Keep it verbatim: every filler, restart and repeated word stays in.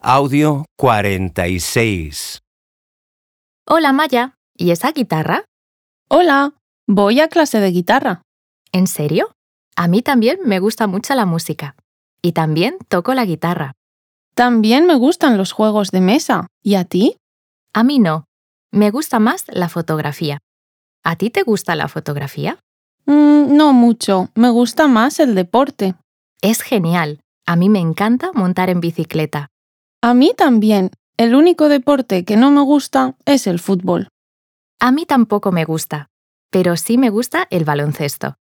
Audio cuarenta y seis. Hola Maya, ¿y esa guitarra? Hola, voy a clase de guitarra. ¿En serio? A mí también me gusta mucho la música. Y también toco la guitarra. También me gustan los juegos de mesa. ¿Y a ti? A mí no. Me gusta más la fotografía. ¿A ti te gusta la fotografía? Mm, no mucho, me gusta más el deporte. Es genial. A mí me encanta montar en bicicleta. A mí también. El único deporte que no me gusta es el fútbol. A mí tampoco me gusta, pero sí me gusta el baloncesto.